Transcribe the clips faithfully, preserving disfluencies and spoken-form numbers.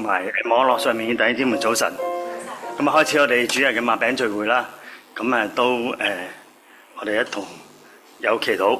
同埋網絡上面嘅弟兄姊妹早晨。咁啊，開始我哋主日嘅擘餅聚會啦。咁啊，都誒、呃，我哋一同有祈禱。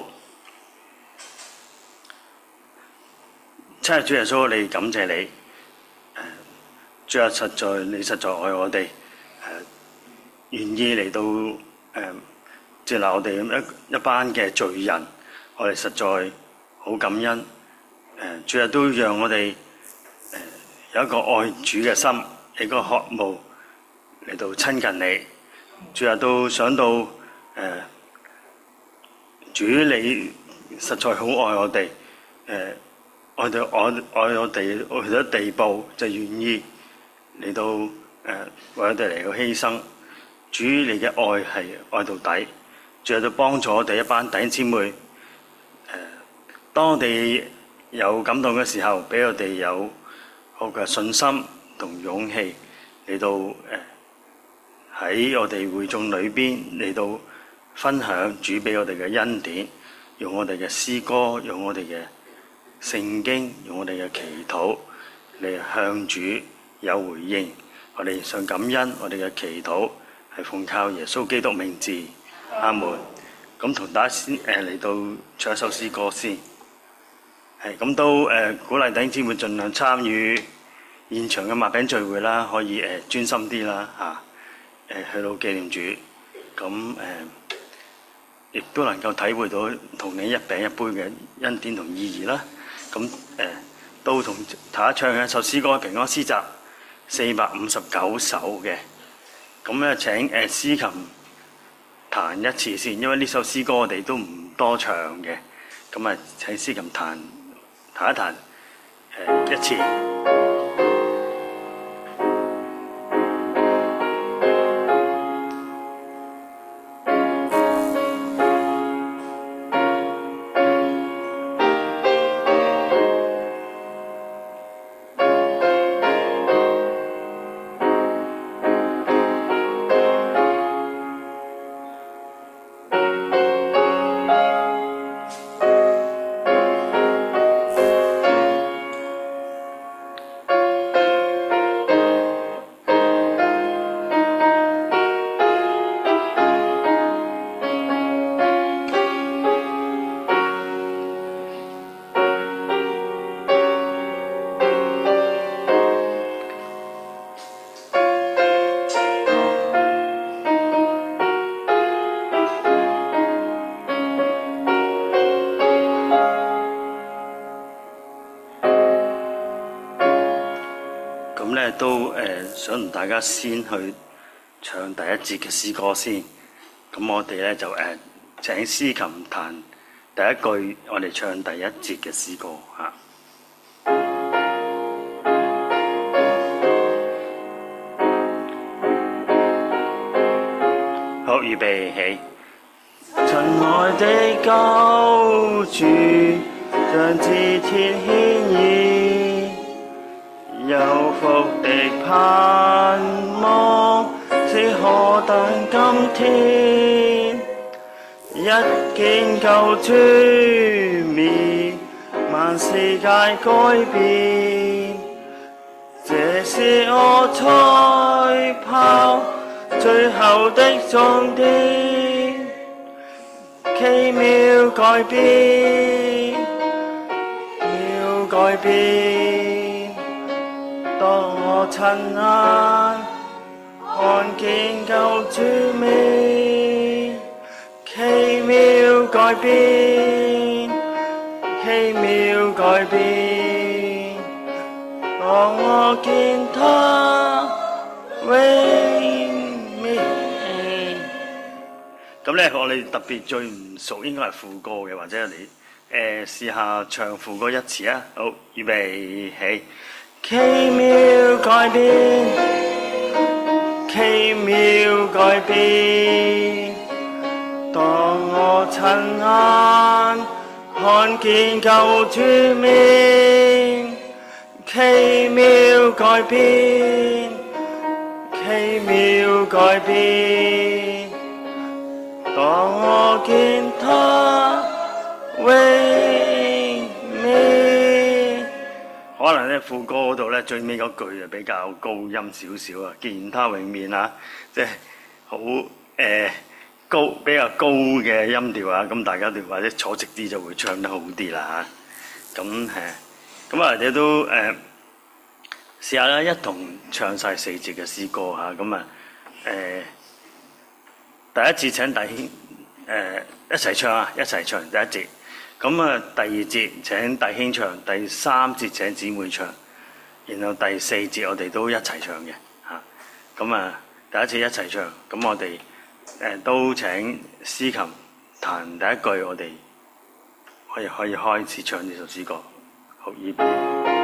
親愛的主耶穌，我哋感謝你。誒、呃，主啊，實在你實在愛我哋，誒、呃，願意嚟到誒、呃、接納我哋一一班嘅罪人，我哋實在好感恩。誒、呃，主啊，都讓我哋誒、呃、有一個愛主嘅心，有一個渴慕嚟到親近你。主啊，都想到誒、呃，主你實在好愛我哋，誒、呃。愛到愛愛我哋去到地步，就願意嚟到誒、呃、為我哋嚟到犧牲。主你嘅愛係愛到底，仲有到幫助我哋一班弟兄姊妹。誒、呃，當我哋有感動嘅時候，俾我哋有好嘅信心同勇氣嚟到誒喺、呃、我哋會眾裏邊嚟到分享主俾我哋嘅恩典，用我哋嘅詩歌，用我哋嘅聖經，用我哋嘅祈禱嚟向主有回應。我哋想感恩，我哋嘅祈禱係奉靠耶穌基督名字，阿門。咁同大家先誒嚟到唱一首詩歌先，係咁都誒、呃、鼓勵弟兄姊妹盡量參與現場嘅擘餅聚會啦，可以誒、呃、專心啲啦嚇，誒、呃、去到紀念主，咁誒亦都能夠體會到同你一餅一杯嘅恩典同意義啦。咁誒、呃、都同大家唱嘅一首詩歌《平安詩集》四百五十九首嘅，咁咧請誒司琴彈一次先，因為呢首詩歌我哋都唔多唱嘅，咁啊請司琴彈彈一彈誒、呃、一次。都誒、呃、想同大家先去唱第一節嘅詩歌先，咁我哋咧就誒、呃、請司琴彈第一句，我哋唱第一節嘅詩歌嚇。好，預備起。親愛的救主，將枝田獻意，有福的盼望是何等今天，一見救主面，萬世界改變，這是我賽跑最後的終點，奇妙改變，妙改變。當我親眼看見救主面，奇妙改變，奇妙改變。當我見他榮美。咁咧，我哋特別最唔熟應該係副歌嘅，或者你誒試下唱副歌一次啊！好，預備起。奇妙改變，奇妙改變。當我親眼看見救主面，奇妙改變，奇妙改變。當我見他榮美。可能咧副歌嗰度咧，最尾嗰句就比較高音少少啊。既然他永面啊，即係好誒高比較高嘅音調啊，咁大家哋或者坐直啲就會唱得好啲啦嚇。咁誒，咁啊，你都誒、呃、試下啦，一同唱晒四節嘅詩歌嚇。咁啊誒，第一節請弟兄誒、呃、一齊唱啊，一齊唱第一節。咁啊，第二節請弟兄唱，第三節請姊妹唱，然後第四節我哋都一齊唱嘅嚇。咁啊，第一次一齊唱，咁我哋誒、呃、都請司琴彈第一句，我哋可以可以開始唱呢首詩歌。好，預備。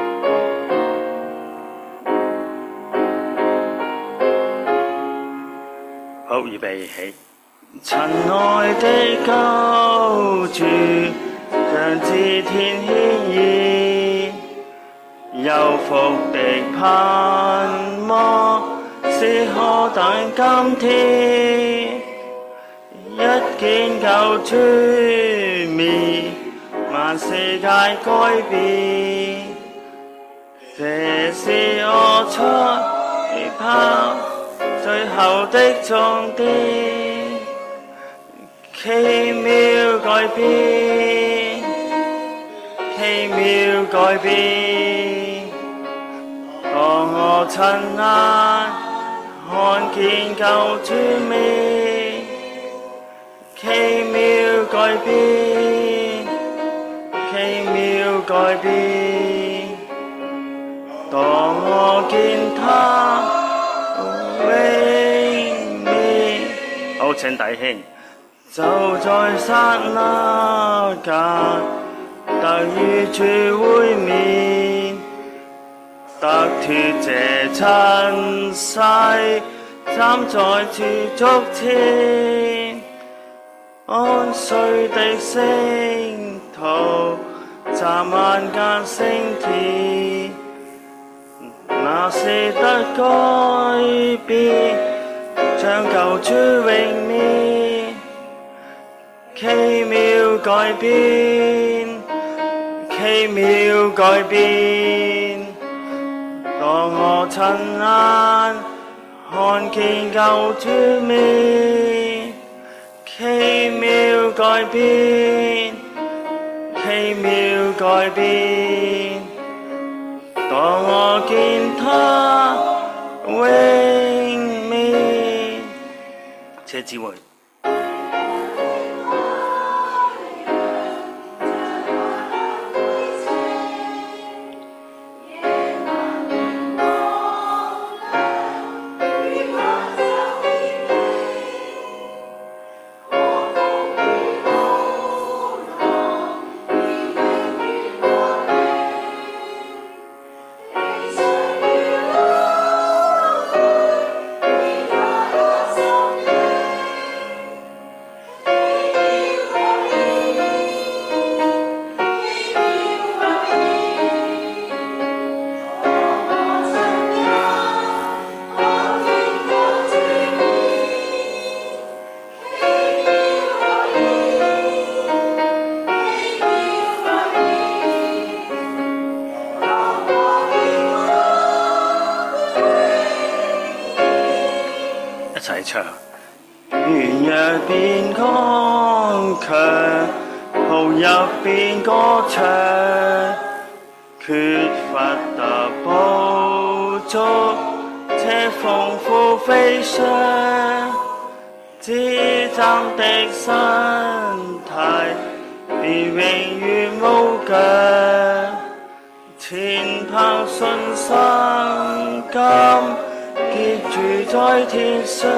好，預備起。親愛的救主，將至天獻現，有福的盼望是何等甘甜，一見救主面，萬世界改變，這是我賽跑最後的終點。奇妙改變，奇妙改變，當我親眼看見救主面，奇妙改變，奇妙改變，當我見他永面。好，請弟兄。就在剎那間，得與主會面，得脫這塵世，站在主足前，安睡的聖徒，站萬間升天，那時得改變，將救主榮面。奇妙改變，奇妙改變，當我親眼看見救主面，奇妙改變，奇妙改變，當我見他永面。謝姊妹。唱，軟弱變剛強，號入變歌唱，缺乏得補足，且豐富飛翔，至暫的身體，便永遠無疆，前憑信心甘。結住在天上，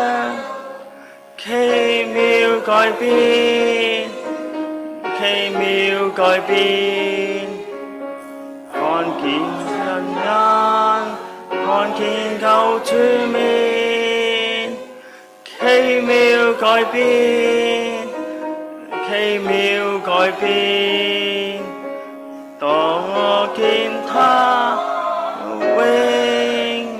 奇妙改變，奇妙改變，看見人眼，看見救主面，奇妙改變，奇妙改變，當我見他永。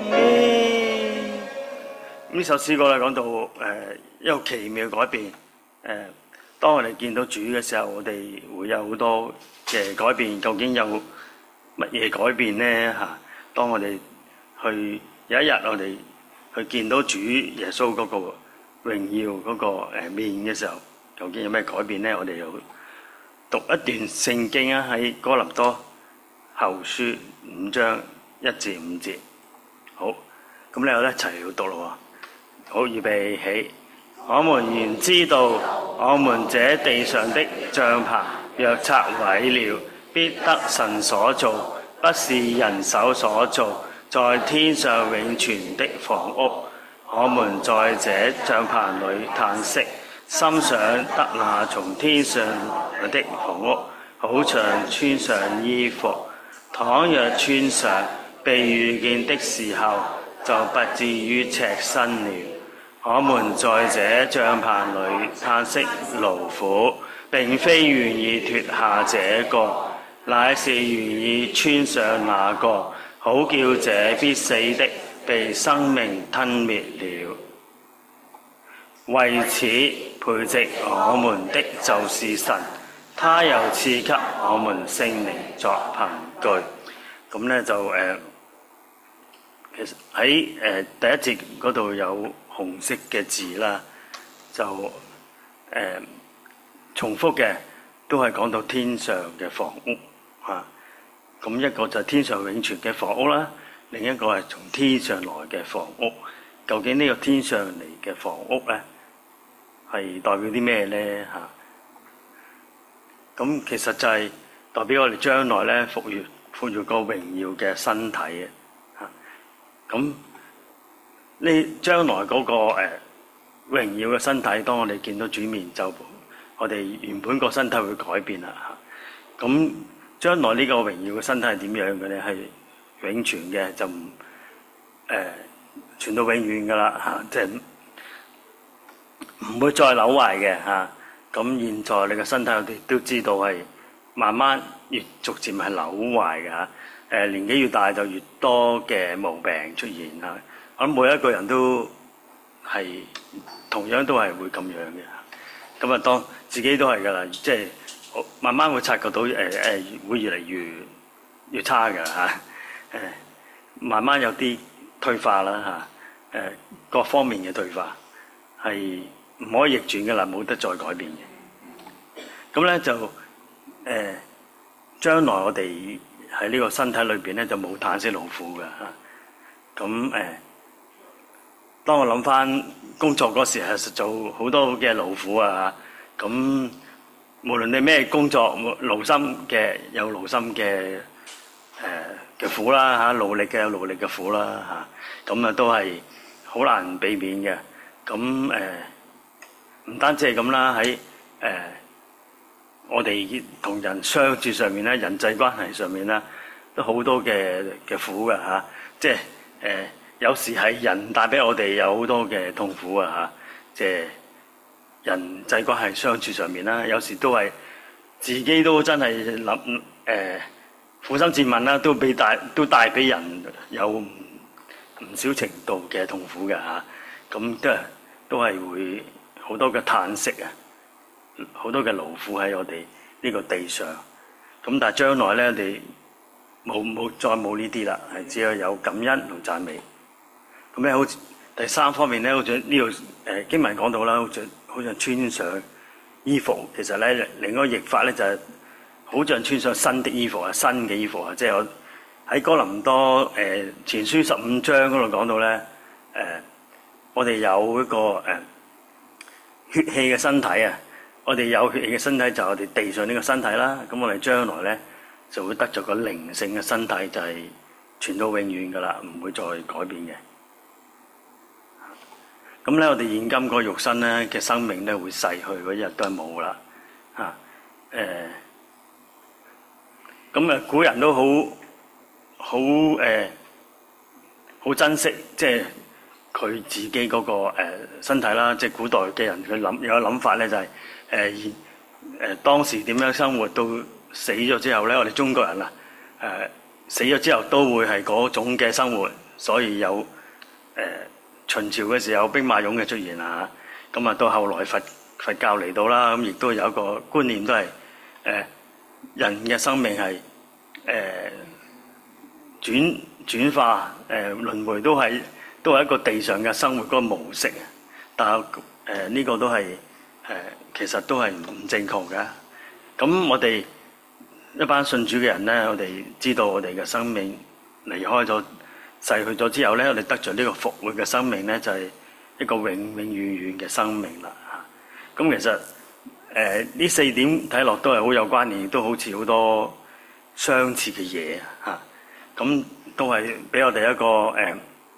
呢首詩歌咧講到誒、呃、一個奇妙改變，誒、呃、當我哋見到主嘅時候，我哋會有好多嘅改變。究竟有乜嘢改變呢？嚇！當我哋去有一日我哋去見到主耶穌嗰個榮耀嗰個誒面嘅時候，究竟有咩改變呢？我哋又讀一段聖經啊，喺哥林多後書五章一至五節。好，咁咧我哋一齊去讀咯。好，預備起。我們原知道，我們這地上的帳棚若拆毀了，必得神所造，不是人手所造，在天上永存的房屋。我們在這帳棚裏嘆息，心想得那從天上來的房屋，好像穿上衣服。倘若穿上，被遇見的時候，就不至於赤身了。我們在這帳棚裏嘆息勞苦，並非願意脫下這個，乃是願意穿上那個，好叫這必死的被生命吞滅了。為此培植我們的就是神，他又賜給我們聖靈作憑據。咁呢就誒、呃，其實喺誒、呃、第一節嗰度有紅色嘅字啦，就誒、呃、重複嘅都係講到天上嘅房屋嚇。咁、啊、一個就係天上永存嘅房屋啦，另一個係從天上來嘅房屋。究竟呢個天上嚟嘅房屋咧，係代表啲咩咧嚇？咁、啊、其實就係代表我哋將來咧復活復活個榮耀嘅身體嘅嚇。咁、啊呢將來嗰、那個誒、呃、榮耀嘅身體，當我哋見到主面就我哋原本個身體會改變啦嚇。咁、啊、將來呢個榮耀嘅身體係點樣嘅咧？係永存嘅，就唔誒存到永遠噶啦嚇，即係唔會再扭壞嘅嚇。咁、啊、現在你嘅身體我哋都知道係慢慢越逐漸係扭壞嘅嚇。誒、啊、年紀越大就越多嘅毛病出現嚇。啊我諗每一個人都係同樣都係會咁樣嘅，咁啊當自己都係噶啦，即係慢慢會察覺到誒誒、呃、會越嚟越越差㗎嚇，誒、呃、慢慢有啲退化啦嚇，誒、呃、各方面嘅退化係唔可以逆轉㗎啦，冇得再改變嘅。咁咧就誒、呃、將來我哋喺呢個身體裏邊咧就冇嘆息勞苦㗎嚇，咁、啊、誒。呃當我諗翻工作嗰時係實做好多嘅勞苦啊，咁無論你咩工作，勞心嘅有勞心嘅誒嘅苦啦嚇，勞力嘅有勞力嘅苦啦嚇，咁啊都係好難避免嘅。咁誒唔單止係咁啦，喺誒、呃、我哋同人相處上面咧，人際關係上面啦，都好多嘅嘅苦㗎嚇，即係誒。呃有時係人帶俾我哋有好多嘅痛苦啊嚇，即係人際關係相處上面啦，有時都係自己都真係諗誒苦心自問啦，都俾帶都帶俾人有唔少程度嘅痛苦嘅嚇，咁都係都係會好多嘅嘆息啊，好多嘅勞苦喺我哋呢個地上。咁但係將來咧，我哋冇冇再冇呢啲啦，係只有有感恩同讚美。咁咧，好似第三方面咧，好似呢度誒經文講到啦，好似好似穿上衣服。其實咧，另一個譯法咧就係、是、好像穿上新的衣服啊，新嘅衣服啊。即係我喺哥林多誒、呃、前書十五章嗰度講到咧，誒、呃、我哋有一個誒、呃、血氣嘅身體啊。我哋有血氣嘅身體就係我哋地上呢個身體啦。咁我哋將來咧就會得咗個靈性嘅身體，就係、是、存到永遠噶啦，唔會再改變嘅。咁咧，我哋現今個肉身咧嘅生命咧會逝去，嗰日都係冇啦嚇。誒，咁啊，古人都好好誒，好珍惜即係佢自己嗰個誒身體啦。即係古代嘅人佢諗有個諗法咧，就係誒現誒當時點樣生活到死咗之後咧，我哋中國人啊誒死咗之後都會係嗰種嘅生活，所以有誒。秦朝嘅時候兵馬俑嘅出現啊，咁啊到後來佛佛教嚟到啦，咁亦都有一個觀念都係誒、呃、人嘅生命係誒轉轉化誒輪迴都係都係一個地上嘅生活嗰個模式，但係誒呢個都係誒、呃、其實都係唔正確嘅。咁我哋一班信主嘅人咧，我哋知道我哋嘅生命離開咗逝去咗之後咧，我哋得著呢個復活嘅生命咧，就係、是、一個永永遠遠嘅生命啦嚇。咁其實誒呢、呃、四點睇落都係好有關聯，亦都好似好多相似嘅嘢嚇。咁都係俾我哋一個誒誒、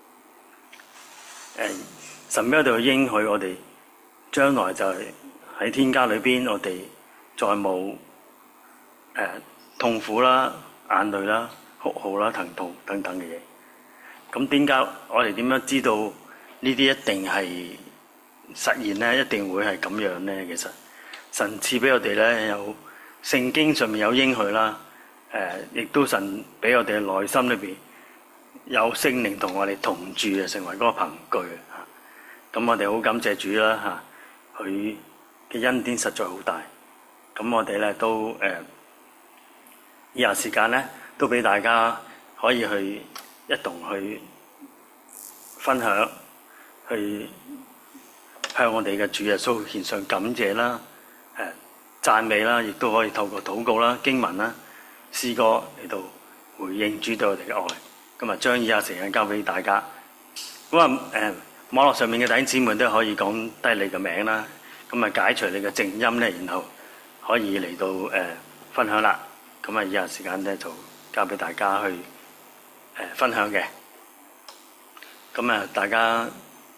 呃、神俾我哋去應許我哋將來就係喺天家裏邊，我哋再冇誒、呃、痛苦啦、眼淚啦、哭號啦、疼痛等等嘅嘢。咁點解我哋點樣知道呢啲一定係實現咧？一定會係咁樣咧？其實神賜俾我哋咧，有聖經上面有應許啦。誒，亦都神俾我哋嘅內心裏邊有聖靈同我哋同住啊，成為嗰個憑據啊。咁我哋好感謝主啦嚇，佢嘅恩典實在好大。咁我哋咧都誒，以下時間咧都俾大家可以去一同去分享，去向我哋嘅主耶穌獻上感謝啦、誒讚美啦，亦都可以透過禱告啦、經文啦、詩歌嚟到回應主對我哋嘅愛。咁啊，將以下時間交俾大家。咁啊誒，網絡上面嘅弟兄姊妹都可以講低你嘅名啦。咁啊，解除你嘅靜音咧，然後可以嚟到誒、呃、分享啦。咁啊，以下時間咧就交俾大家去誒、呃、分享嘅。咁啊，大家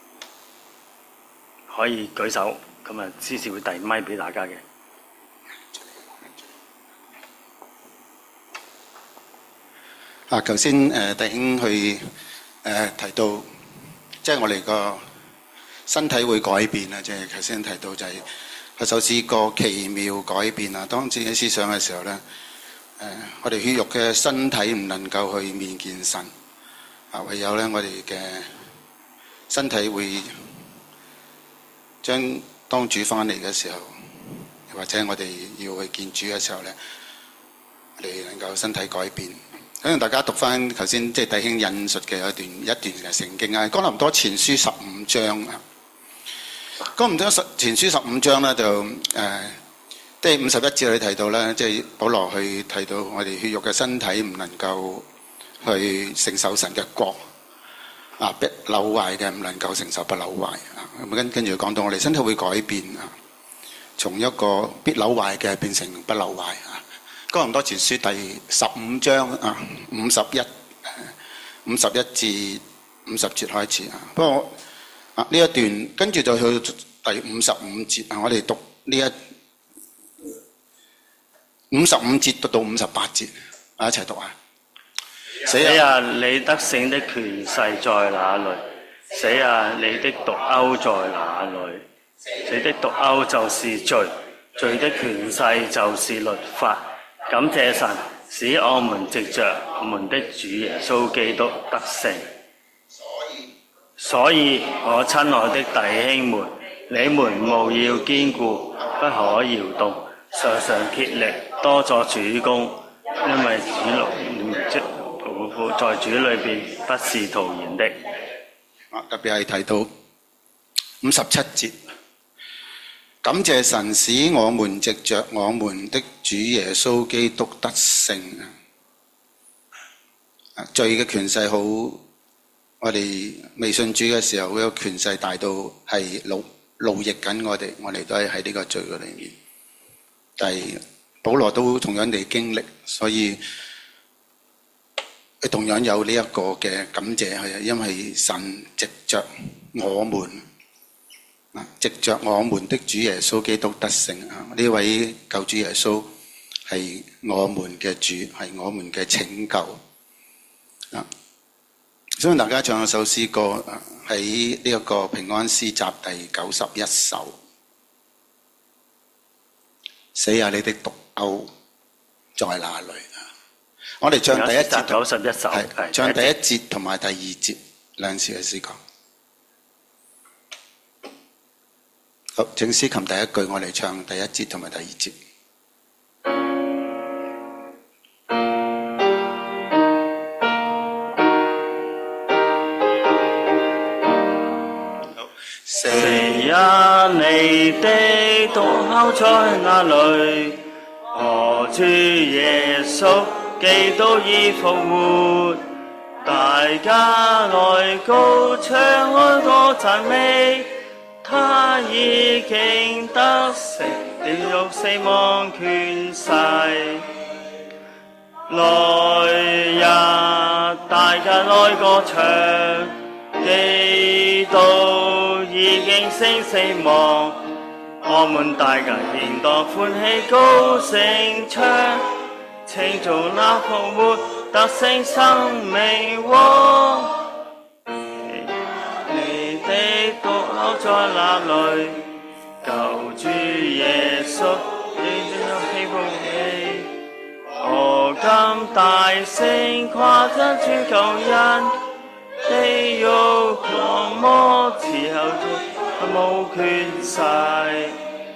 可以舉手。咁啊，司事會遞咪俾大家嘅。 啊！頭先誒弟兄去誒、呃、提到，即係我哋個身體會改變啊！即係頭先提到就係嗰首詩歌奇妙改變啊！當自己思想嘅時候咧，誒、呃、我哋血肉嘅身體唔能夠去面見神啊，唯有咧我哋嘅身體會將當主翻嚟嘅時候，或者我哋要去見主嘅時候咧，我哋能夠身體改變。可能大家讀翻頭先即係弟兄引述嘅一段一段嘅聖經啊，《哥林多前書》十五章啊，《哥林多前書》十五章咧就誒，即係五十一節你提到咧，即係保羅去提到我哋血肉嘅身體唔能夠去承受神嘅國啊，必朽壞嘅唔能夠承受不朽壞啊。咁跟跟住講到我哋身體會改變啊，從一個必朽壞嘅變成不朽壞啊。哥林多前書第十五章啊，五十一、五十一至五十節開始啊。不過啊，呢一段跟住就去第五十五節啊。我哋讀呢一五十五節讀到五十八節啊，一齊讀啊。 死啊！你得勝的權勢在哪裏？死啊！你的毒鈎在哪裏？死的毒鈎就是罪，罪的權勢就是律法。感謝神，使我們藉着我們的主耶穌基督得勝。所以我親愛的弟兄們，你們務要堅固，不可搖動，常常竭力，多作主工，因為主在主裏邊不是徒然的。 特別係提到五十七節。感謝神，使我們藉着我們的主耶穌基督得勝啊！罪嘅權勢好，我哋未信主嘅時候，嗰個權勢大到係奴奴役緊我哋，我哋都係喺呢個罪嘅裏面。但係保羅都同樣地經歷，所以佢同樣有呢一個嘅感謝，係因為神藉着我們。藉着我們的主耶穌基督得勝啊！呢位救主耶穌係我們嘅主，係我們嘅拯救啊！所以大家唱一首詩歌喺呢一個平安詩集第九十一首。死啊！你的毒鈎在哪裏啊？我哋唱第一節九十一首， 係唱第一節同埋第二節兩次嘅詩歌。好，請司琴第一句，我哋唱第一節同埋第二節。 誰呀？你的獨口在哪裏？我主耶穌基督已復活，大家來高唱哀歌讚美，他已經得勝地獄死亡權勢。來呀，大家來歌唱，基督已經勝死亡，我們大家應當歡喜高聲唱，慶祝那復活得勝生命王。你的獨口在哪裏？救主耶穌，你的喜福氣。我今大聲誇讚主救恩，地獄狂魔伺候着無權勢。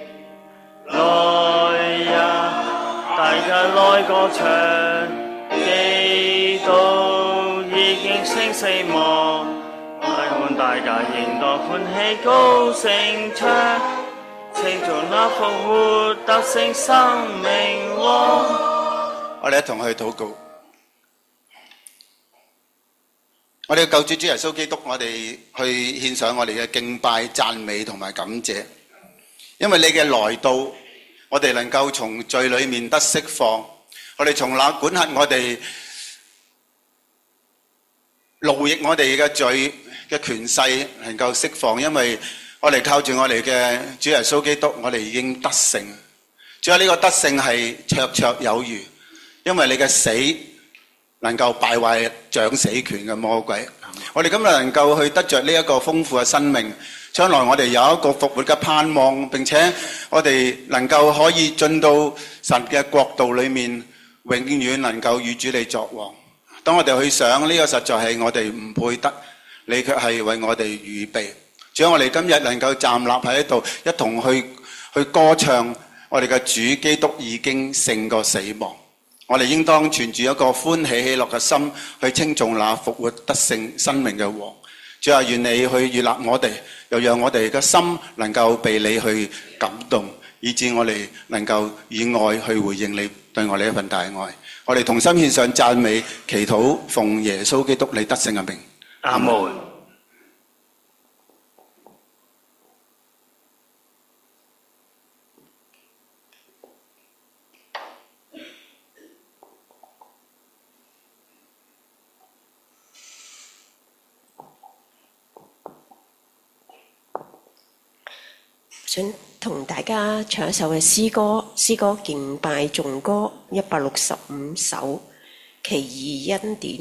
來呀，大家來歌唱，基督已經勝死亡，我們大家應當歡喜高聲唱，慶祝那復活得勝生命王。 我哋一同去禱告。我哋嘅救主主耶穌基督，我哋去獻上我哋嘅敬拜、讚美同埋感謝，因為你嘅來到，我哋能夠從罪裏面得釋放，我哋從那管轄我哋、奴役我哋嘅罪嘅權勢能夠釋放，因為我哋靠住我哋嘅主耶穌基督，我哋已經得勝。仲有呢個得勝係綽綽有餘。因為你嘅死能夠敗壞掌死權嘅魔鬼，我哋今日能夠去得着呢一個豐富嘅生命，將來我哋有一個復活嘅盼望，並且我哋能夠可以進到神嘅國度裏面，永遠能夠與主你作王。當我哋去想呢個實在係我哋唔配得，你卻係為我哋預備。只要我哋今日能夠站立喺度，一同去去歌唱我哋嘅主基督已經勝過死亡。我哋應當存住一個歡喜喜樂嘅心去稱頌那復活得勝生命嘅王。主啊，願你去悅納我哋，又讓我哋嘅心能夠被你去感動，以致我哋能夠以愛去回應你對我哋一份大愛。我哋同心獻上讚美、祈禱，奉耶穌基督你得勝嘅名。 阿門。 想同大家唱一首嘅詩歌，詩歌敬拜頌歌一百六十五首，奇異恩典。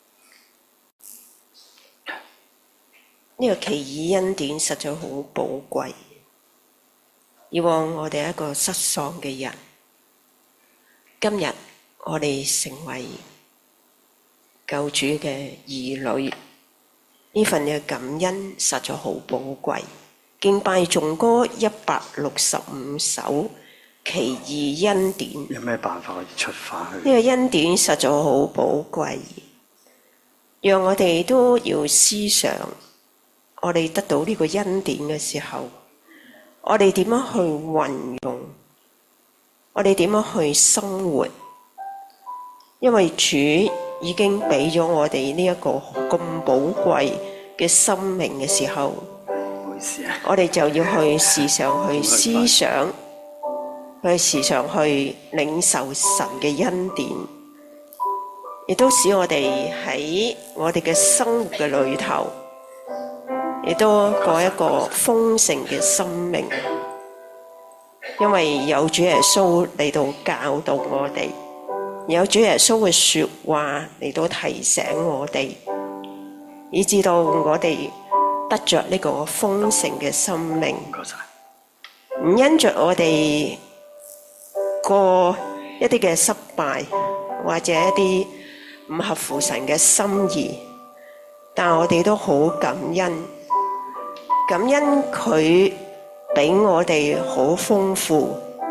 呢、這個奇異恩典實在好寶貴。以往我哋係一個失喪嘅人，今日我哋成為救主嘅兒女，呢份嘅感恩實在好寶貴。敬拜頌歌一百六十五首，奇異恩典。 有咩辦法可以出發去？ 呢個恩典實在好寶貴，讓我哋都要思想，我哋得到呢個恩典嘅時候，我哋點樣去運用？我哋點樣去生活？因為主已經俾咗我哋呢一個咁寶貴嘅生命嘅時候，我哋就要去時常去思想，去時常去領受神嘅恩典，亦都使我哋喺我哋嘅生活嘅裏頭，亦都過一個豐盛嘅生命。因為有主耶穌嚟到教導我哋，有主耶穌嘅說話嚟到提醒我哋，以至到我哋得着呢個豐盛嘅生命，唔因着我哋過一啲嘅失敗，或者一啲唔合乎神嘅心意，但我哋都好感恩，感恩佢俾我哋好豐富，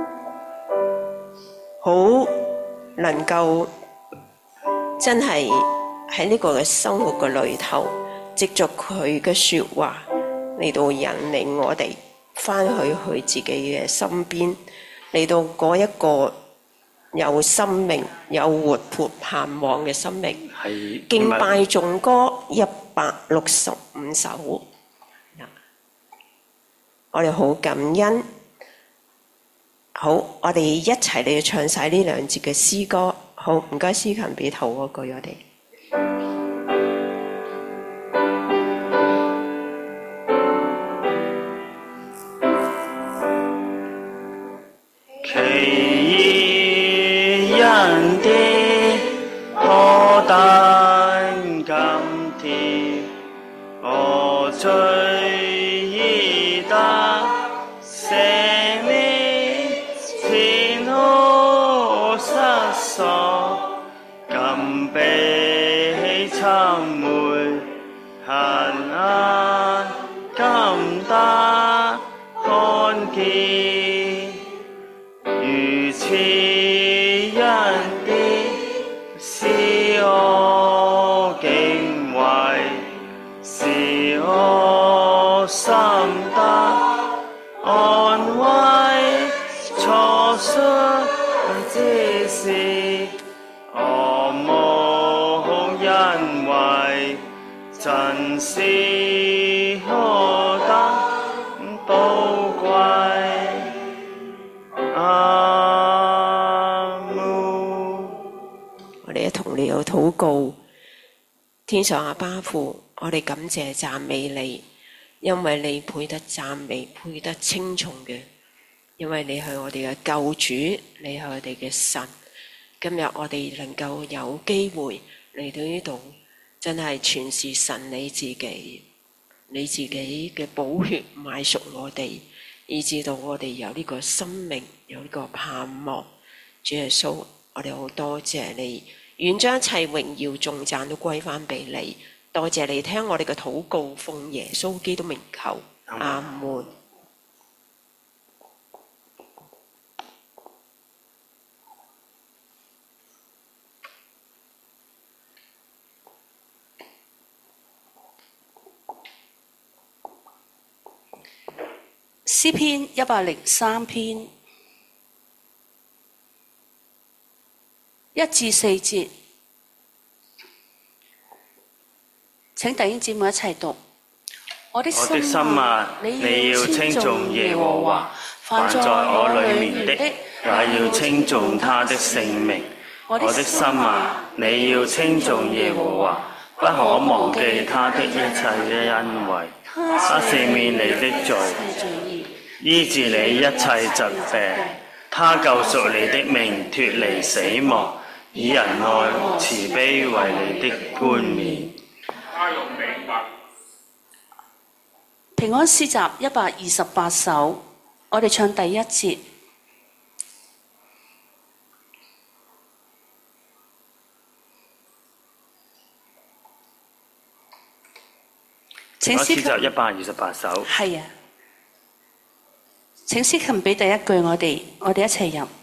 好能夠真係喺呢個嘅生活嘅裏頭，藉着佢嘅說話， 嚟到引領我哋翻去佢自己嘅身邊，嚟到嗰一個有生命、有活潑盼望嘅生命。 係敬拜頌歌一百六十五首，我哋好感恩。好，我哋一齊嚟唱晒呢兩節嘅詩歌。好，唔該，司琴俾頭嗰句我哋。 奇異恩典何等甘甜，我罪已得赦免，前途失喪，今被尋回，恨眼今得看見，如此恩典使我敬畏，使我心得安慰，初信之時，我無因為真是何等寶貴。阿門。 我哋一同嚟到禱告。天上阿爸父，我哋感謝讚美你，因為你配得讚美，配得稱頌嘅，因為你係我哋嘅救主，你係我哋嘅神。今日我哋能夠有機會嚟到呢度，真係全是神你自己，你自己嘅寶血買贖我哋，以致到我哋有呢個生命，有呢個盼望。主耶穌，我哋好多謝你，願將一切榮耀頌讚都歸翻俾你。多謝你聽我哋嘅禱告，奉耶穌基督名求，阿門。 詩篇一百零三篇一至四節，請弟兄姊妹一齊讀。我的我的心啊，你要稱頌耶和華，凡在我裏面的，也要稱頌他的聖名。我的心啊，你要稱頌耶和華，不可忘記他的一切嘅恩惠。他赦免你的罪，醫治你一切疾病。他救贖你的命脫離死亡，以仁愛慈悲為你的冠冕。 平安詩集一百二十八首，我哋唱第一節。請詩琴一百二十八首。 係啊，請詩琴俾第一句我哋，我哋一齊入。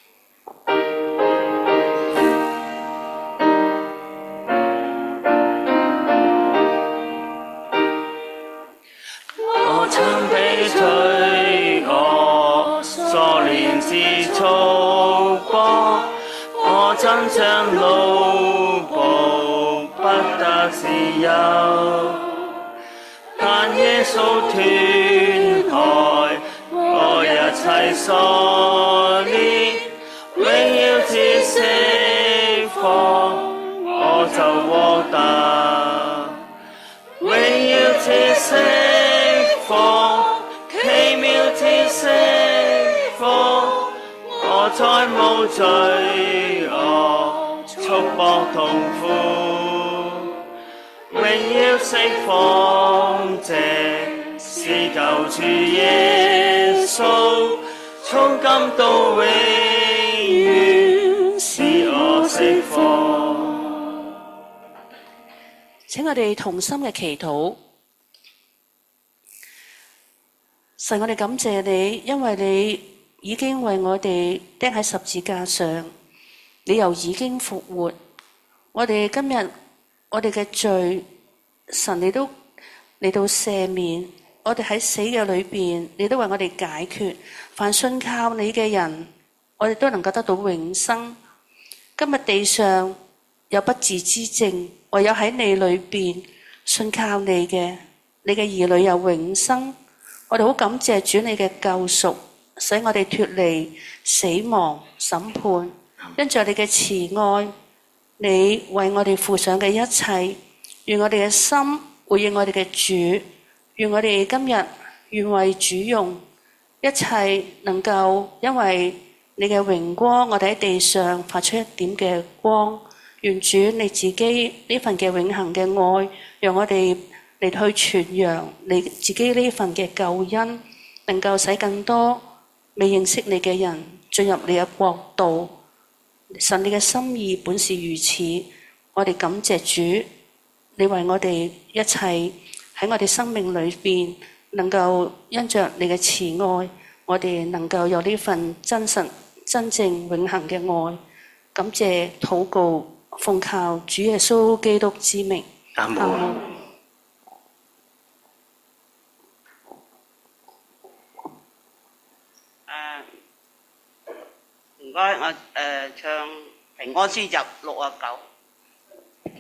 我曾被罪惡所連是束縛，我真像奴僕不得自由。但耶穌斷開我一切鎖鏈，榮耀之釋放，我就獲得榮耀之釋放，奇妙之釋放，我再無罪惡束縛痛苦，榮耀釋放，這是救主耶穌，從今到永遠使我釋放。 請我哋同心嘅祈禱。神，我哋感謝你，因為你已經為我哋釘喺十字架上，你又已經復活。我哋今日我哋嘅罪，神你都嚟到赦免， 我哋喺死嘅裏邊，你都為我哋解決。凡信靠你嘅人，我哋都能夠得到永生。今日地上有不治之症，唯有喺你裏邊信靠你嘅，你嘅兒女有永生。我哋好感謝主你嘅救贖，使我哋脫離死亡審判。因着你嘅慈愛，你為我哋付上嘅一切，願我哋嘅心回應我哋嘅主，願我哋今日願為主用，一切能夠因為你嘅榮光，我哋喺地上發出一點嘅光。願主你自己呢份嘅永恆嘅愛，讓我哋嚟去傳揚你自己呢份嘅救恩，能夠使更多未認識你嘅人進入你嘅國度。神你嘅心意本是如此，我哋感謝主，你為我哋一切喺我哋生命裏邊，能夠因着你嘅慈愛，我哋能夠有呢份真實、真正、永恆嘅愛。感謝禱告，奉靠主耶穌基督之名。 阿門。 唔該，我誒、呃、唱平安詩集六啊九。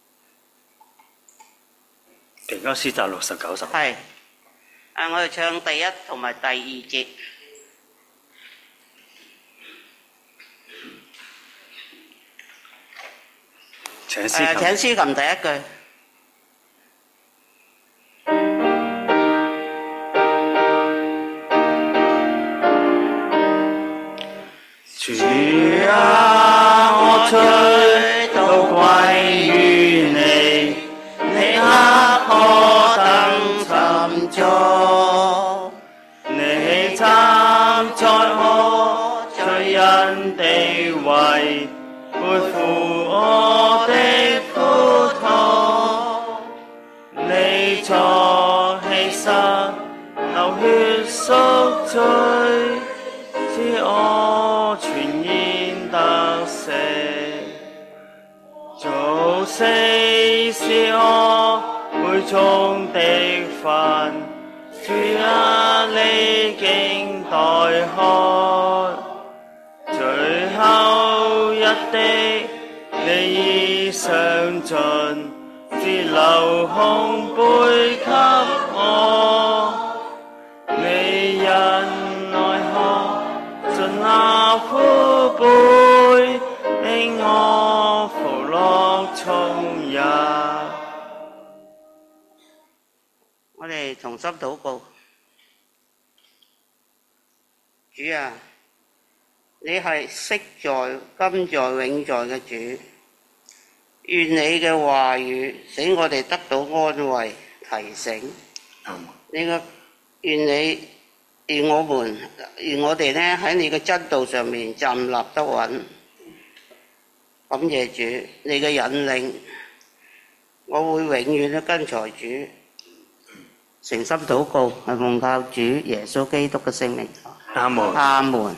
平安詩集六十九十。 係。誒，我哋唱第一同埋第二節。 請司琴。 誒，請司琴第一句。 主啊，我追到歸於你，你刻我等尋蹤，你站在我罪人地位，背負我的苦痛，你作犧牲，流血贖罪，使我全然得赦。造死是我會中的份，主啊，你經代看，最後一滴你已嘗盡，只留空杯給我，你因愛渴盡那苦杯，令我福樂從日。 我哋同心禱告，主啊，你係昔在、今在、永在嘅主，願你嘅話語使我哋得到安慰、提醒。你嘅願你願我們願我哋呢喺你嘅真道上面站立得穩。感謝主，你嘅引領，我會永遠都跟隨主。誠心禱告，係奉靠主耶穌基督嘅聖名。 阿門。 阿門。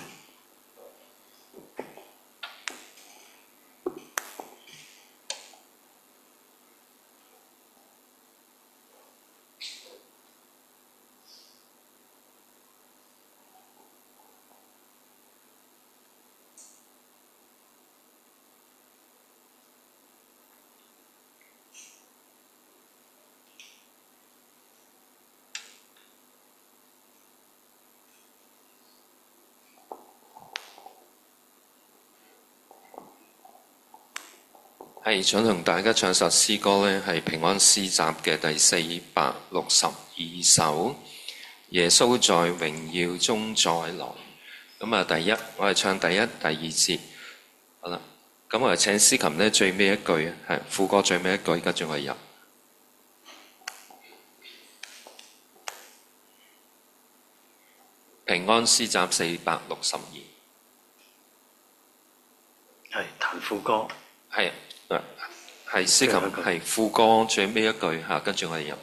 係想同大家唱首詩歌呢，係平安詩集嘅第四百六十二首，耶穌在榮耀中再來。咁啊，第一我係唱第一、第二節，好啦。咁我哋請司琴呢最尾一句，係副歌最尾一句，跟住我入。平安詩集四百六十二， 係彈副歌。 係。係司琴，係副歌最尾一句嚇，跟住我哋入。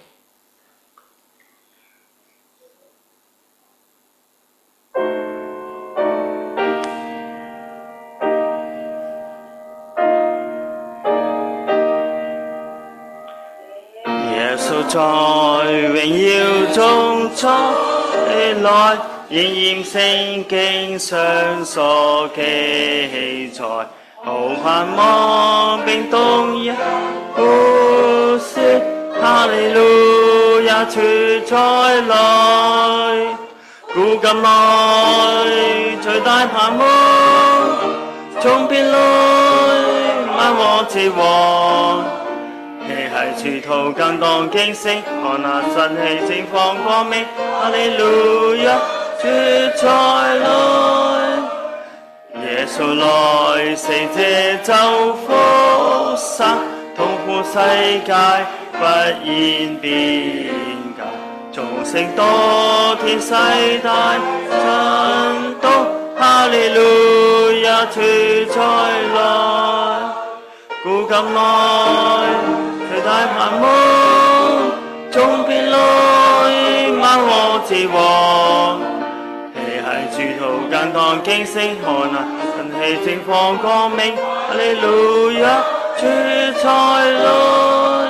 耶耶穌在榮耀中出來，應驗聖經上所記載，好盼望並動人呼説，哈利路亞主再來，古今來最大盼望，從別來萬王之王。你係主途更當景色，看那神氣正放光明，哈利路亞主再來，耶穌來，死者就復生，痛苦世界不言變解，眾星多天世大震動，哈利路亞主再來，古今來最大盼望，從別來萬王之王。你係主途更當景色，看那神氣正放光明，哈利路亞主再來。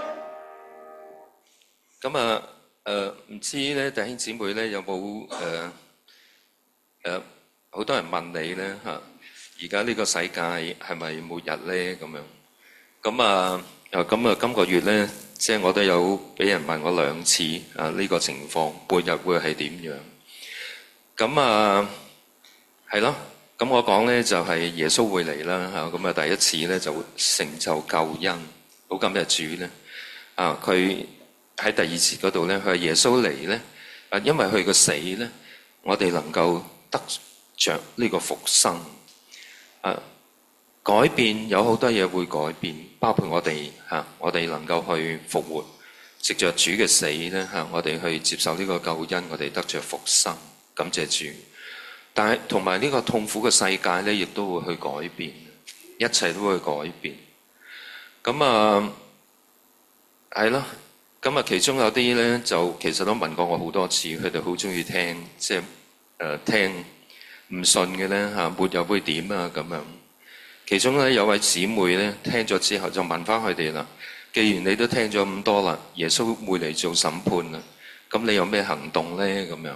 咁啊誒，唔知咧弟兄姊妹咧有冇誒誒好多人問你咧嚇？而家呢個世界係咪末日咧咁樣？咁啊〜啊，咁啊，今個月咧，即係我都有俾人問我兩次啊，呢個情況末日會係點樣？咁啊，係咯，咁我講咧就係耶穌會嚟啦嚇，咁啊第一次咧就會成就救恩，好感謝主咧啊！佢喺第二節嗰度咧，佢話耶穌嚟咧啊，因為佢個死咧，我哋能夠得着呢個復生啊。改變有好多嘢會改變，包括我哋嚇、啊，我哋能夠去復活，藉着主嘅死咧嚇、啊，我哋去接受呢個救恩，我哋得着復生，感謝主。但係同埋呢個痛苦嘅世界咧，亦都會去改變，一切都會改變。咁啊，係咯，咁啊，其中有啲咧就其實都問過我好多次，佢哋好中意聽，即係誒、呃、聽唔信嘅咧嚇，末日會點啊咁樣。其中咧有位姊妹咧聽咗之後就問翻佢哋啦，既然你都聽咗咁多啦，耶穌會嚟做審判啦，咁你有咩行動咧？咁樣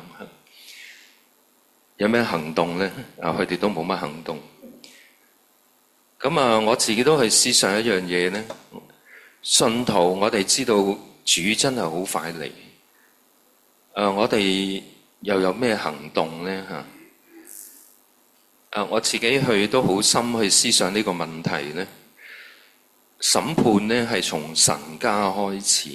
有咩行動咧？啊，佢哋都冇乜行動。咁啊，我自己都去思想一樣嘢咧，信徒我哋知道主真係好快嚟，誒，我哋又有咩行動咧？嚇？啊！我自己去都好深去思想呢個問題咧。審判咧係從神家開始。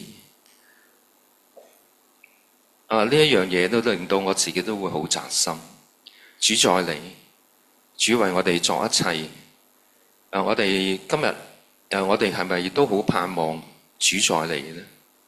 啊！呢一樣嘢都令到我自己都會好扎心。主再嚟，主為我哋作一切。啊！我哋今日啊，我哋係咪亦都好盼望主再嚟咧？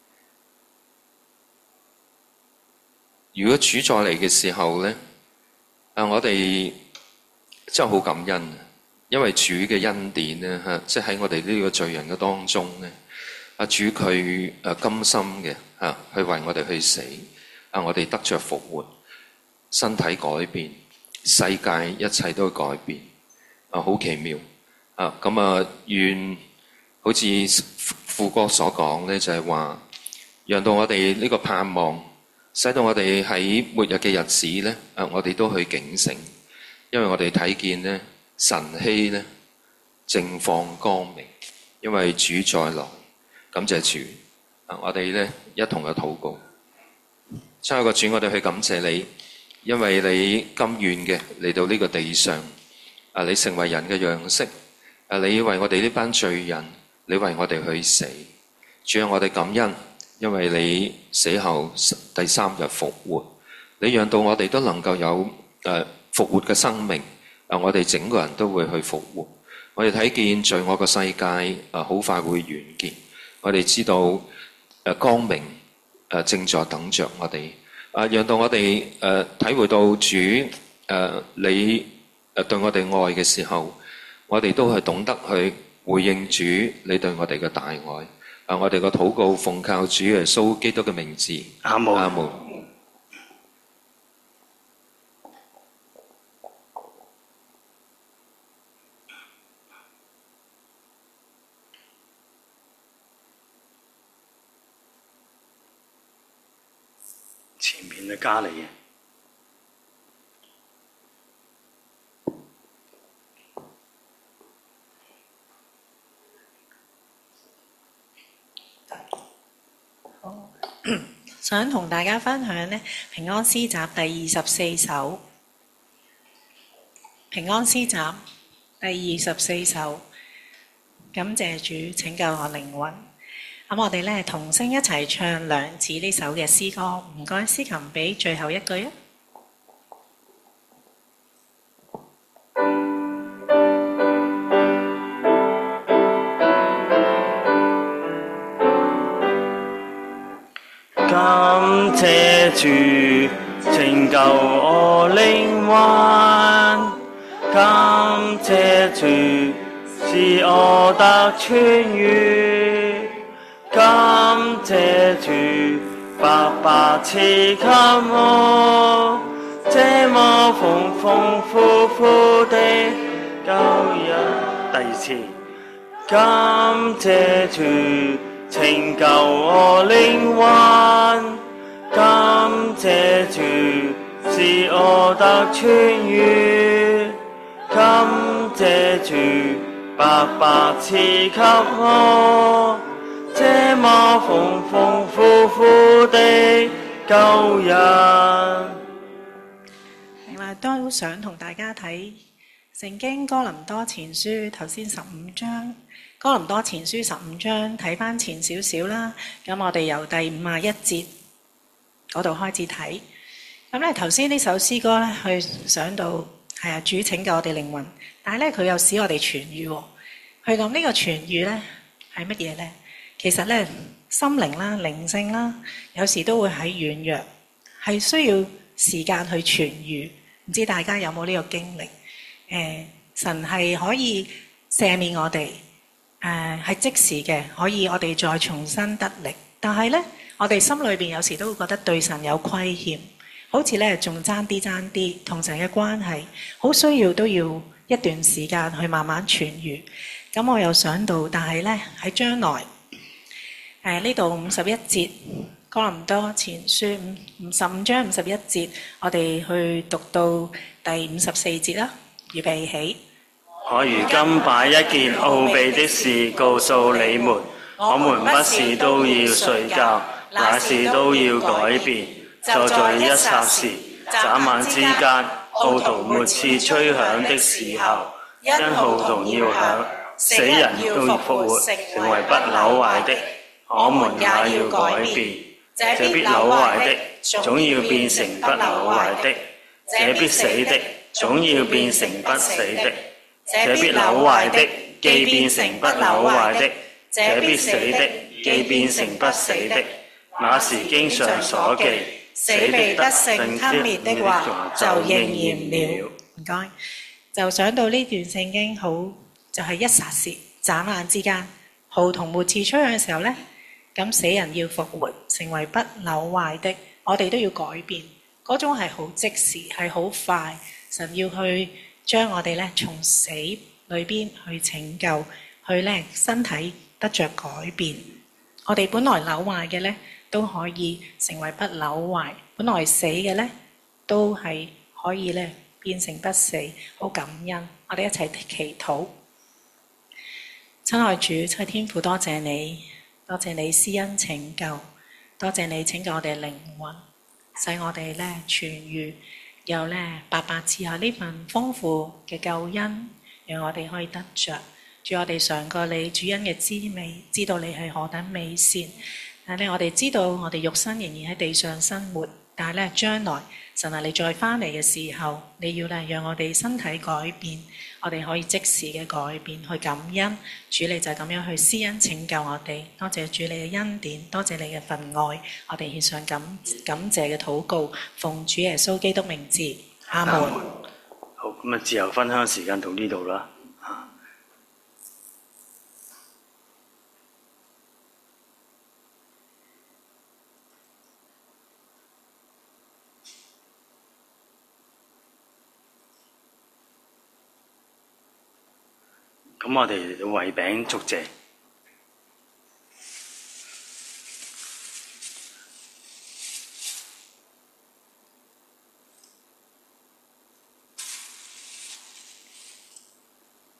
如果主再嚟嘅時候咧，啊！我哋真係好感恩，因為主嘅恩典咧嚇，即係喺我哋呢個罪人嘅當中咧，阿主佢誒甘心嘅嚇，去為我哋去死，啊我哋得着復活，身體改變，世界一切都改變，啊好奇妙啊！咁啊願好似副歌所講咧，就係話，讓到我哋呢個盼望，使到我哋喺末日嘅日子咧，啊我哋都去警醒。因為我哋睇見咧，晨曦咧正放光明，因為主再來，感謝主啊！我哋咧一同嘅禱告，親愛嘅主，我哋去感謝你，因為你甘願嘅嚟到呢個地上啊！你成為人嘅樣式啊！你為我哋呢班罪人，你為我哋去死，主啊！我哋感恩，因為你死後第三日復活，你讓到我哋都能夠有誒。呃復活嘅生命，啊！我哋整個人都會去復活。我哋睇見罪惡嘅世界，啊，好快會完結。我哋知道，誒光明，誒正在等着我哋。啊，讓到我哋誒體會到主，誒你誒對我哋愛嘅時候，我哋都係懂得去回應主你對我哋嘅大愛。啊，我哋個禱告奉靠主耶穌基督嘅名字， 阿門。 阿門。 前面嘅加利嘅。 想同大家分享呢平安詩集第二十四首。平安詩集第二十四首，感謝主拯救我靈魂。咁我哋咧同聲一齊唱兩次呢首嘅詩歌。唔該，司琴俾最後一句啊！ 感謝主拯救我靈魂，感謝主使我得痊癒，感謝主白白賜給我這麼豐豐富富的救恩。第二次，感謝主拯救我靈魂，感謝主使我得痊癒，感謝主白白賜給我這麼豐豐富富的救恩。 另外都想同大家睇聖經哥林多前書頭先十五章。哥林多前書十五章，睇翻前少少啦。咁我哋由第五十一節嗰度開始睇。咁咧頭先呢首詩歌咧，去想到係啊主拯救我哋靈魂，但係咧佢又使我哋痊癒喎。去諗呢個痊癒咧係乜嘢咧？其實咧心靈啦、靈性啦，有時都會喺軟弱，係需要時間去痊癒。唔知大家有冇呢個經歷？誒、呃，神係可以赦免我哋。誒係、呃、即時嘅，可以我哋再重新得力。但係呢，我哋心裏邊有時都會覺得對神有虧欠，好似呢仲爭啲爭啲，同神嘅關係好需要都要一段時間去慢慢痊癒。咁我又想到，但係呢，喺將來誒呢度五十一節哥林多前書五十五章五十一節，我哋去讀到第五十四節啦，預備起。 我如今把一件奧秘的事告訴你們，我們不是都要睡覺，乃是都要改變。就在一霎時、眨眼之間，號筒末次吹響的時候，因號筒要響，死人要復活，成為不朽壞的，我們也要改變。這必朽壞的，總要變成不朽壞的；這必死的，總要變成不死的。這必朽壞的，既變成不朽壞的；這必死的，既變成不死的。那時經上所記，死必得勝吞滅的話就應驗了。 唔該，就想到呢段聖經好，就係、是、一霎時、眨眼之間，號筒末次吹響嘅時候呢，咁死人要復活，成為不朽壞的，我哋都要改變。嗰種係好即時，係好快，神要去將我哋咧從死裏邊去拯救，去咧身體得着改變。我哋本來朽壞嘅咧，都可以成為不朽壞；本來死嘅咧，都係可以咧變成不死。好感恩，我哋一齊祈禱。親愛主，親愛天父，多謝你，多謝你施恩拯救，多謝你拯救我哋靈魂，使我哋咧痊癒。又咧白白賜下呢份豐富嘅救恩，讓我哋可以得着。主，我哋嘗過你主恩嘅滋味，知道你係何等美善。但係咧，我哋知道我哋肉身仍然喺地上生活，但係咧將來神啊，你再翻嚟嘅時候，你要咧讓我哋身體改變，我哋可以即時嘅改變去感恩。主，你就咁樣去施恩拯救我哋。多謝主你嘅恩典，多謝你嘅份愛，我哋獻上感感謝嘅禱告，奉主耶穌基督名字，阿門。 好，咁啊，自由分享時間到呢度啦。咁我哋為餅祝謝。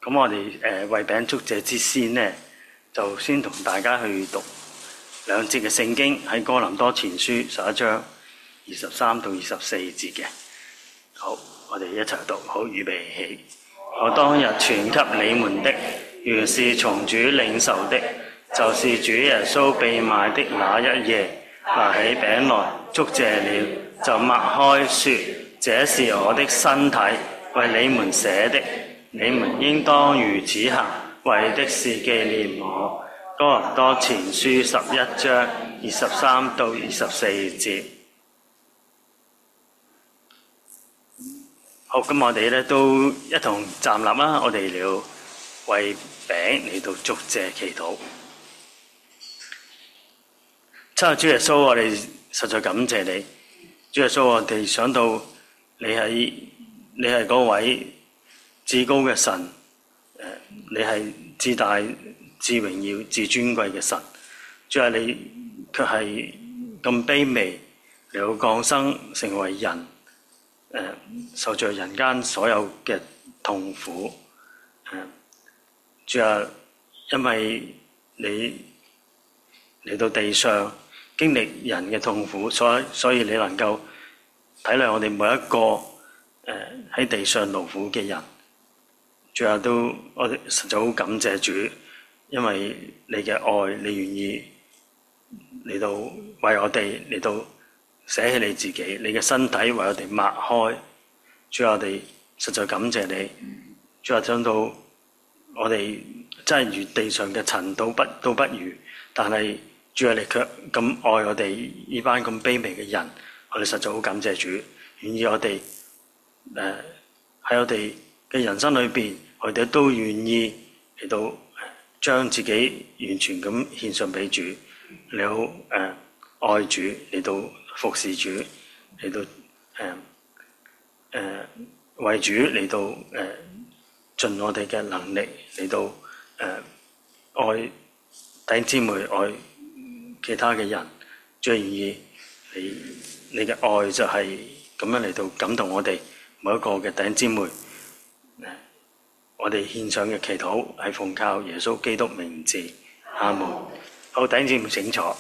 咁我哋誒、呃、為餅祝謝之先呢，就先同大家去讀兩節嘅聖經，喺哥林多前書十一章二十三到二十四節嘅。好，我哋一齊讀。好，預備起。我當日傳給你們的，原是從主領受的，就是主耶穌被賣的那一夜，拿起餅來，祝謝了，就擘開說：這是我的身體，為你們捨的，你們應當如此行，為的是紀念我。哥林多前書十一章二十三到二十四節。好，咁我哋咧都一同站立啦，我哋要為餅嚟到祝謝祈禱。親愛主耶穌，我哋實在感謝你。主耶穌，我哋想到你係你係嗰位至高嘅神，誒，你係至大、至榮耀、至尊貴嘅神。主啊，你卻係咁卑微，嚟到降生成為人。誒，受着人間所有嘅痛苦，誒，主啊，因為你嚟到地上經歷人嘅痛苦，所以所以你能夠體諒我哋每一個誒喺地上勞苦嘅人。主啊，都我哋實在好感謝主，因為你嘅愛，你願意嚟到為我哋嚟到捨棄你自己，你嘅身體為我哋擘開。主啊，我哋實在感謝你。主啊，想到我哋真係如地上嘅塵土不都不如，但係主啊，你卻咁愛我哋呢班咁卑微嘅人，我哋實在好感謝主，願意我哋誒喺我哋嘅人生裏邊，我哋都願意嚟到將自己完全咁獻上俾主，你好誒、呃、愛主嚟到服侍主，嚟到誒誒、呃呃、為主嚟到誒、呃、盡我哋嘅能力嚟到誒、呃、愛弟兄姊妹，愛其他嘅人，最願意你你嘅愛就係咁樣嚟到感動我哋每一個嘅弟兄姊妹。我哋獻上嘅祈禱係奉靠耶穌基督名字，阿門。好，弟兄姊妹請坐。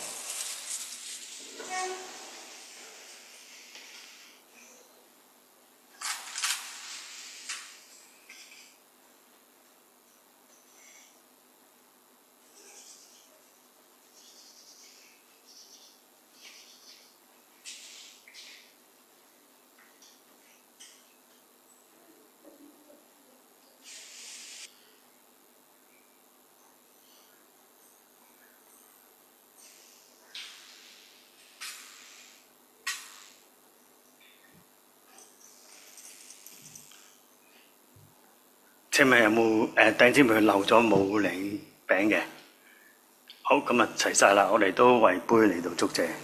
請問有冇誒弟兄姊妹漏咗冇領餅嘅？好，咁啊齊晒啦！我哋都為杯嚟到祝謝。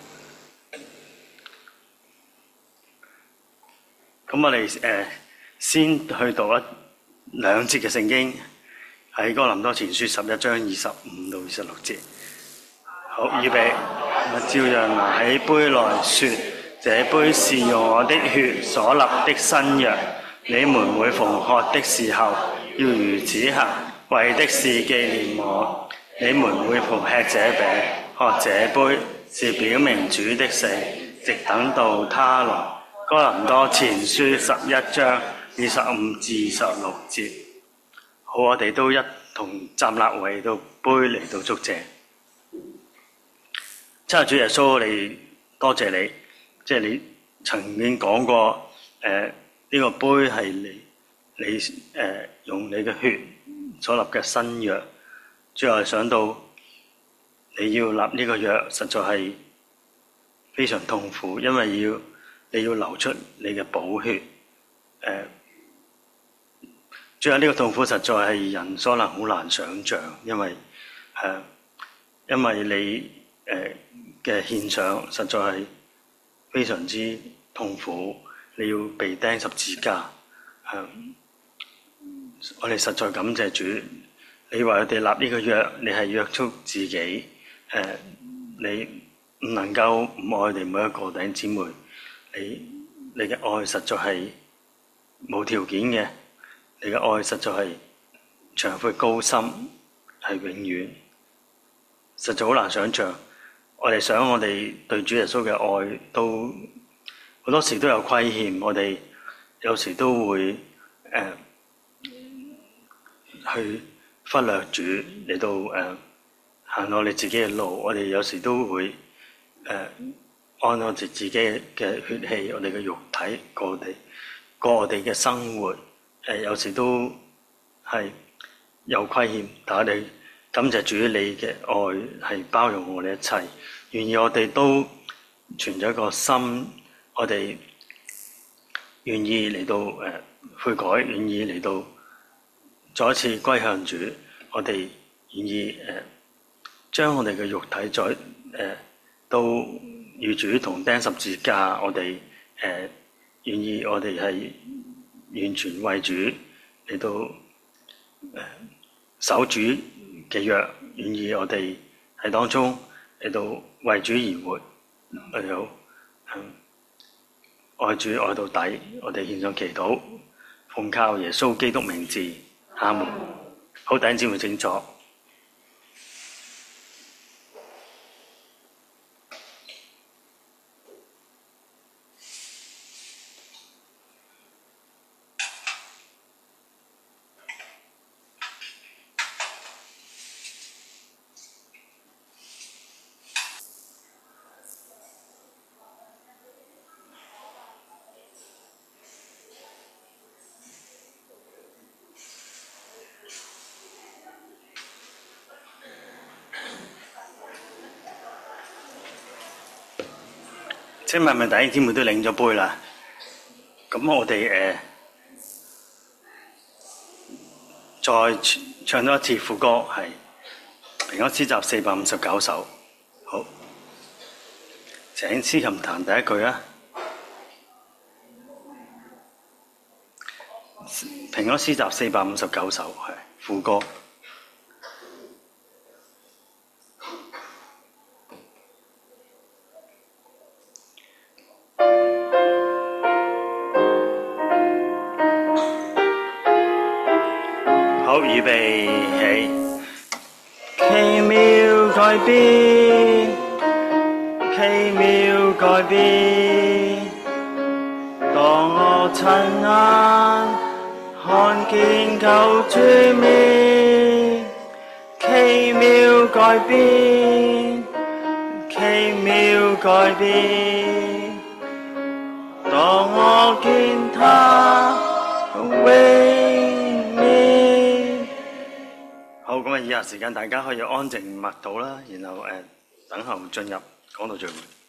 咁我哋誒、呃、先去讀一兩節嘅聖經，喺哥林多前書十一章二十五到二十六節。好，預備，我照樣拿起杯來說：這杯是用我的血所立的新約，你們每逢喝的時候，要如此行，為的是紀念我。你們每逢吃這餅、喝這杯，是表明主的死，直等到他來。哥林多前書十一章二十五至二十六節。好，我哋都一同站立為到杯嚟到祝謝。親愛主耶穌，我哋多謝你，即係你曾經講過，誒、呃、呢、這個杯係你。你誒、呃、用你嘅血所立嘅新約，最後想到你要立呢個約，實在係非常痛苦，因為要你要流出你嘅寶血。誒、呃，最後呢個痛苦實在係人所能好難想像，因為誒、呃，因為你誒嘅獻上實在係非常之痛苦，你要被釘十字架。誒、呃。我哋實在感謝主，你為我哋立呢個約，你係約束自己，誒、呃，你唔能夠唔愛我哋每一個弟兄姊妹，你你嘅愛實在係無條件嘅，你嘅愛實在係長闊高深係永遠，實在好難想像。我哋想我哋對主耶穌嘅愛都好多時都有虧欠，我哋有時都會誒、呃、去忽略主嚟到誒行我哋自己嘅路，我哋有時都會誒、呃、按我哋自己嘅血氣，我哋嘅肉體過我哋過我哋嘅生活，誒、呃、有時都係有虧欠，但我哋感謝主你嘅愛係包容我哋一切，願意我哋都存咗一個心，我哋願意嚟到誒、呃、悔改，願意嚟到再一次歸向主，我哋願意誒、呃、將我哋嘅肉體再誒、呃、都與主同釘十字架，我哋誒、呃、願意我哋係完全為主嚟到誒、呃、守主嘅約，願意我哋喺當中嚟到為主而活，嚟到愛主愛到底，我哋獻上祈禱，奉靠耶穌基督名字，阿門。好，弟兄姊妹請坐。請問問弟兄姊妹都領咗杯啦？咁我哋誒、呃、再唱多一次副歌，係平安詩集四百五十九首。好，請司琴彈第一句啊！平安詩集四百五十九首係副歌。預備起，奇妙改變，奇妙改變。當我親眼看見救主面，奇妙改變，奇妙改變。當我見他永面。好，咁啊，以下時間大家可以安靜默禱啦，然後誒、呃、等候進入講道聚會。